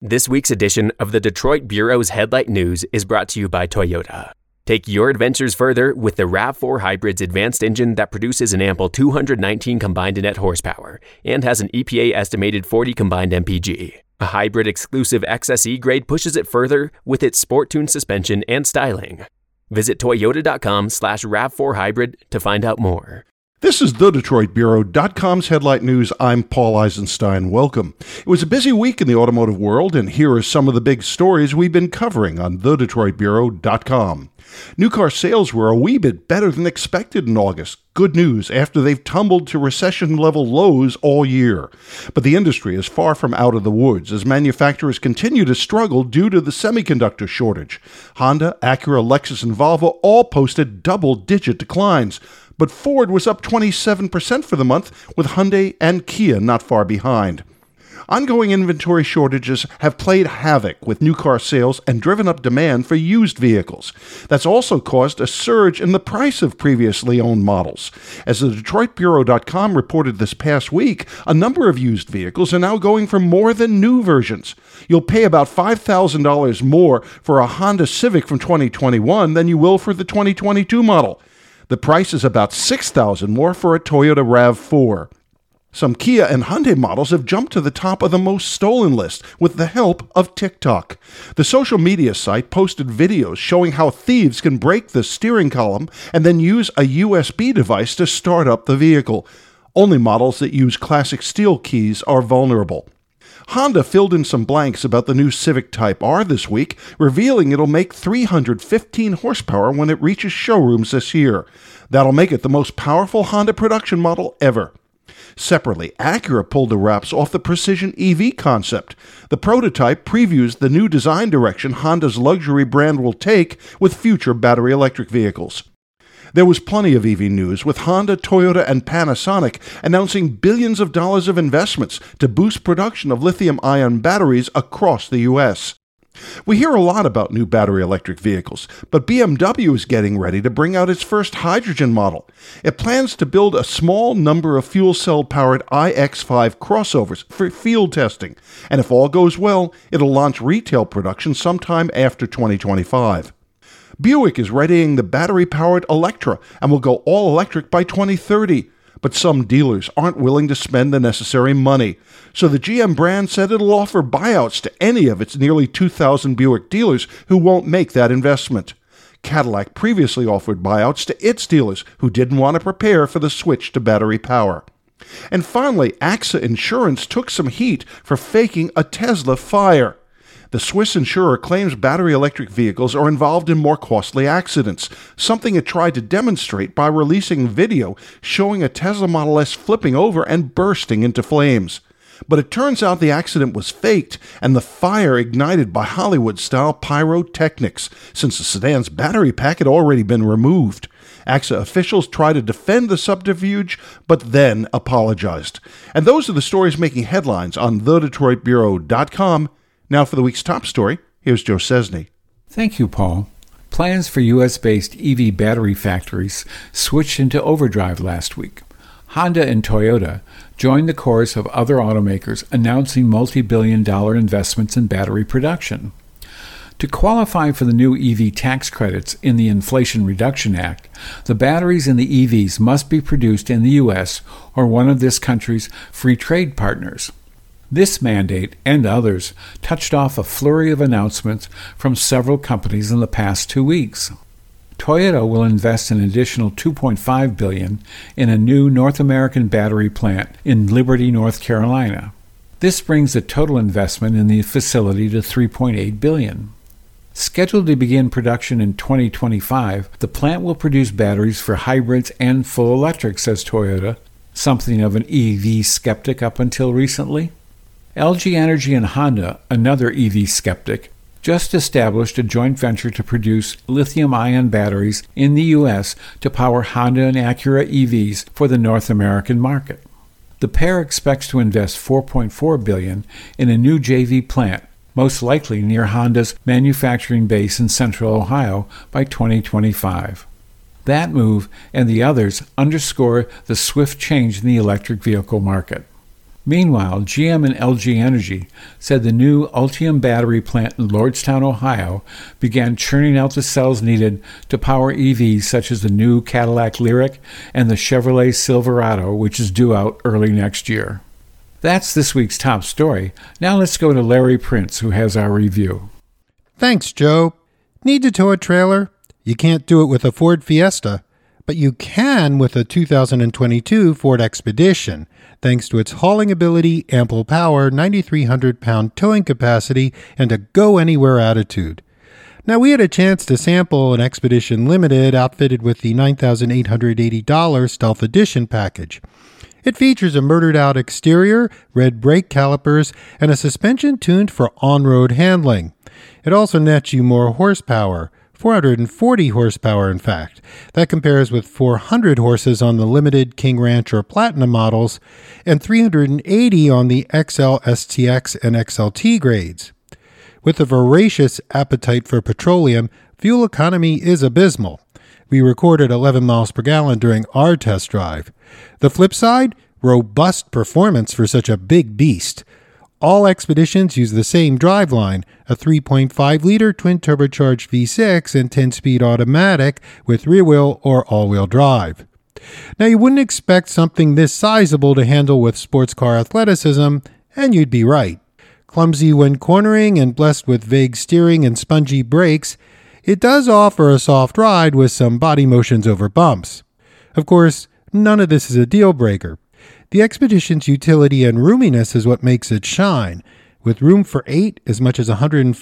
This week's edition of the Detroit Bureau's Headlight News is brought to you by Toyota. Take your adventures further with the RAV4 Hybrid's advanced engine that produces an ample 219 combined net horsepower and has an EPA estimated 40 combined mpg. A hybrid exclusive XSE grade pushes it further with its sport-tuned suspension and styling. Visit toyota.com/RAV4 Hybrid to find out more. This is TheDetroitBureau.com's Headlight News. I'm Paul Eisenstein. Welcome. It was a busy week in the automotive world, and here are some of the big stories we've been covering on TheDetroitBureau.com. New car sales were a wee bit better than expected in August. Good news after they've tumbled to recession-level lows all year. But the industry is far from out of the woods as manufacturers continue to struggle due to the semiconductor shortage. Honda, Acura, Lexus, and Volvo all posted double-digit declines. But Ford was up 27% for the month, with Hyundai and Kia not far behind. Ongoing inventory shortages have played havoc with new car sales and driven up demand for used vehicles. That's also caused a surge in the price of previously owned models. As the DetroitBureau.com reported this past week, a number of used vehicles are now going for more than new versions. You'll pay about $5,000 more for a Honda Civic from 2021 than you will for the 2022 model. The price is about $6,000 more for a Toyota RAV4. Some Kia and Hyundai models have jumped to the top of the most stolen list with the help of TikTok. The social media site posted videos showing how thieves can break the steering column and then use a USB device to start up the vehicle. Only models that use classic steel keys are vulnerable. Honda filled in some blanks about the new Civic Type R this week, revealing it'll make 315 horsepower when it reaches showrooms this year. That'll make it the most powerful Honda production model ever. Separately, Acura pulled the wraps off the Precision EV concept. The prototype previews the new design direction Honda's luxury brand will take with future battery electric vehicles. There was plenty of EV news, with Honda, Toyota, and Panasonic announcing billions of dollars of investments to boost production of lithium-ion batteries across the U.S. We hear a lot about new battery electric vehicles, but BMW is getting ready to bring out its first hydrogen model. It plans to build a small number of fuel cell-powered iX5 crossovers for field testing, and if all goes well, it'll launch retail production sometime after 2025. Buick is readying the battery-powered Electra and will go all-electric by 2030. But some dealers aren't willing to spend the necessary money. So the GM brand said it'll offer buyouts to any of its nearly 2,000 Buick dealers who won't make that investment. Cadillac previously offered buyouts to its dealers who didn't want to prepare for the switch to battery power. And finally, AXA Insurance took some heat for faking a Tesla fire. The Swiss insurer claims battery electric vehicles are involved in more costly accidents, something it tried to demonstrate by releasing video showing a Tesla Model S flipping over and bursting into flames. But it turns out the accident was faked and the fire ignited by Hollywood-style pyrotechnics, since the sedan's battery pack had already been removed. AXA officials tried to defend the subterfuge, but then apologized. And those are the stories making headlines on TheDetroitBureau.com. Now for the week's top story, here's Joe Cesny. Thank you, Paul. Plans for U.S.-based EV battery factories switched into overdrive last week. Honda and Toyota joined the chorus of other automakers announcing multi-billion-dollar investments in battery production. To qualify for the new EV tax credits in the Inflation Reduction Act, the batteries in the EVs must be produced in the U.S. or one of this country's free trade partners. This mandate and others touched off a flurry of announcements from several companies in the past 2 weeks. Toyota will invest an additional $2.5 billion in a new North American battery plant in Liberty, North Carolina. This brings the total investment in the facility to $3.8 billion. Scheduled to begin production in 2025, the plant will produce batteries for hybrids and full electric, says Toyota, something of an EV skeptic up until recently. LG Energy and Honda, another EV skeptic, just established a joint venture to produce lithium-ion batteries in the U.S. to power Honda and Acura EVs for the North American market. The pair expects to invest $4.4 billion in a new JV plant, most likely near Honda's manufacturing base in Central Ohio, by 2025. That move and the others underscore the swift change in the electric vehicle market. Meanwhile, GM and LG Energy said the new Ultium battery plant in Lordstown, Ohio, began churning out the cells needed to power EVs such as the new Cadillac Lyriq and the Chevrolet Silverado, which is due out early next year. That's this week's top story. Now let's go to Larry Prince, who has our review. Thanks, Joe. Need to tow a trailer? You can't do it with a Ford Fiesta, but you can with a 2022 Ford Expedition, thanks to its hauling ability, ample power, 9,300-pound towing capacity, and a go-anywhere attitude. Now, we had a chance to sample an Expedition Limited outfitted with the $9,880 Stealth Edition package. It features a murdered-out exterior, red brake calipers, and a suspension tuned for on-road handling. It also nets you more horsepower, 440 horsepower in fact. That compares with 400 horses on the Limited, King Ranch, or Platinum models, and 380 on the XL, STX, and XLT grades. With a voracious appetite for petroleum, fuel economy is abysmal. We recorded 11 miles per gallon during our test drive. The flip side, robust performance for such a big beast. All Expeditions use the same driveline, a 3.5-liter twin-turbocharged V6 and 10-speed automatic with rear-wheel or all-wheel drive. Now, you wouldn't expect something this sizable to handle with sports car athleticism, and you'd be right. Clumsy when cornering and blessed with vague steering and spongy brakes, it does offer a soft ride with some body motions over bumps. Of course, none of this is a deal-breaker. The Expedition's utility and roominess is what makes it shine, with room for 8, as much as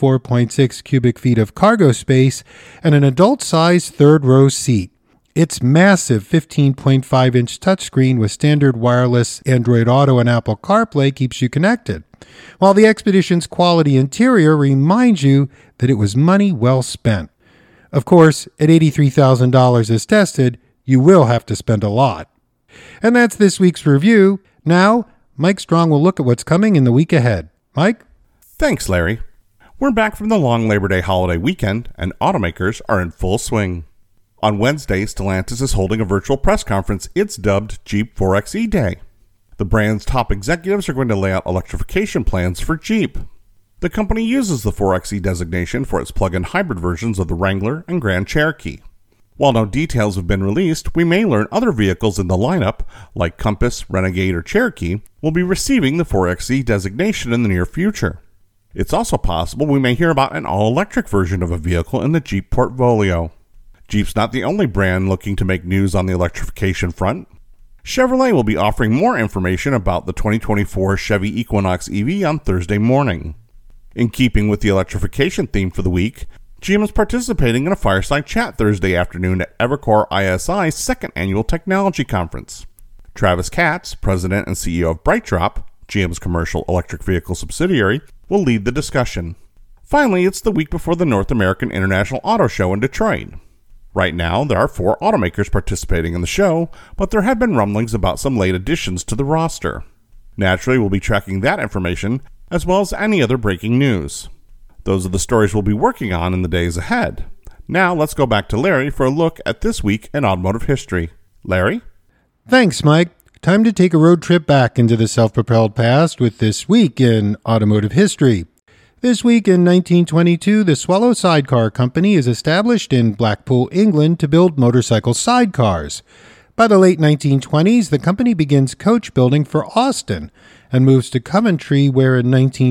104.6 cubic feet of cargo space, and an adult-sized third-row seat. Its massive 15.5-inch touchscreen with standard wireless Android Auto and Apple CarPlay keeps you connected, while the Expedition's quality interior reminds you that it was money well spent. Of course, at $83,000 as tested, you will have to spend a lot. And that's this week's review. Now, Mike Strong will look at what's coming in the week ahead. Mike? Thanks, Larry. We're back from the long Labor Day holiday weekend, and automakers are in full swing. On Wednesday, Stellantis is holding a virtual press conference it's dubbed Jeep 4xe Day. The brand's top executives are going to lay out electrification plans for Jeep. The company uses the 4xe designation for its plug-in hybrid versions of the Wrangler and Grand Cherokee. While no details have been released, we may learn other vehicles in the lineup, like Compass, Renegade, or Cherokee, will be receiving the 4xe designation in the near future. It's also possible we may hear about an all-electric version of a vehicle in the Jeep portfolio. Jeep's not the only brand looking to make news on the electrification front. Chevrolet will be offering more information about the 2024 Chevy Equinox EV on Thursday morning. In keeping with the electrification theme for the week, GM is participating in a fireside chat Thursday afternoon at Evercore ISI's second annual technology conference. Travis Katz, president and CEO of BrightDrop, GM's commercial electric vehicle subsidiary, will lead the discussion. Finally, it's the week before the North American International Auto Show in Detroit. Right now, there are 4 automakers participating in the show, but there have been rumblings about some late additions to the roster. Naturally, we'll be tracking that information, as well as any other breaking news. Those are the stories we'll be working on in the days ahead. Now, let's go back to Larry for a look at this week in automotive history. Larry? Thanks, Mike. Time to take a road trip back into the self-propelled past with This Week in Automotive History. This week in 1922, the Swallow Sidecar Company is established in Blackpool, England, to build motorcycle sidecars. By the late 1920s, the company begins coach building for Austin and moves to Coventry, where in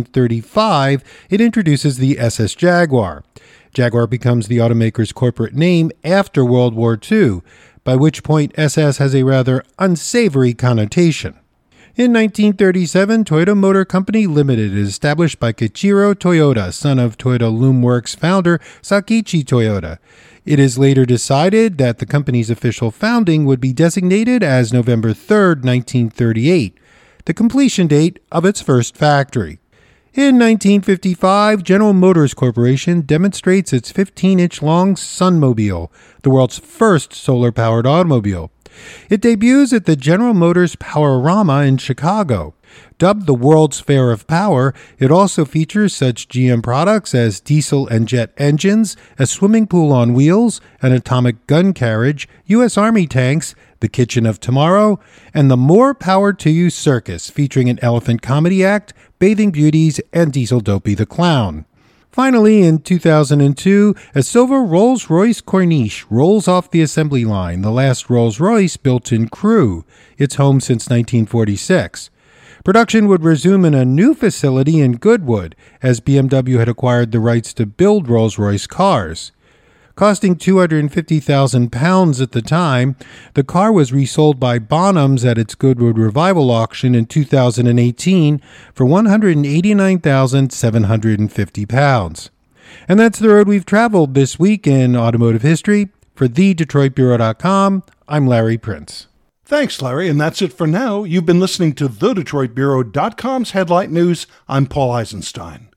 1935 it introduces the SS Jaguar. Jaguar becomes the automaker's corporate name after World War II, by which point SS has a rather unsavory connotation. In 1937, Toyota Motor Company Limited is established by Kiichiro Toyota, son of Toyota Loom Works founder Sakichi Toyota. It is later decided that the company's official founding would be designated as November 3, 1938, the completion date of its first factory. In 1955, General Motors Corporation demonstrates its 15-inch long Sunmobile, the world's first solar-powered automobile. It debuts at the General Motors Powerama in Chicago. Dubbed the World's Fair of Power, it also features such GM products as diesel and jet engines, a swimming pool on wheels, an atomic gun carriage, U.S. Army tanks, the Kitchen of Tomorrow, and the More Power to You Circus, featuring an elephant comedy act, bathing beauties, and Diesel Dopey the Clown. Finally, in 2002, a silver Rolls-Royce Corniche rolls off the assembly line, the last Rolls-Royce built in Crewe, its home since 1946. Production would resume in a new facility in Goodwood, as BMW had acquired the rights to build Rolls-Royce cars. Costing £250,000 at the time, the car was resold by Bonhams at its Goodwood Revival auction in 2018 for £189,750. And that's the road we've traveled this week in automotive history. For TheDetroitBureau.com, I'm Larry Prince. Thanks, Larry, and that's it for now. You've been listening to TheDetroitBureau.com's Headlight News. I'm Paul Eisenstein.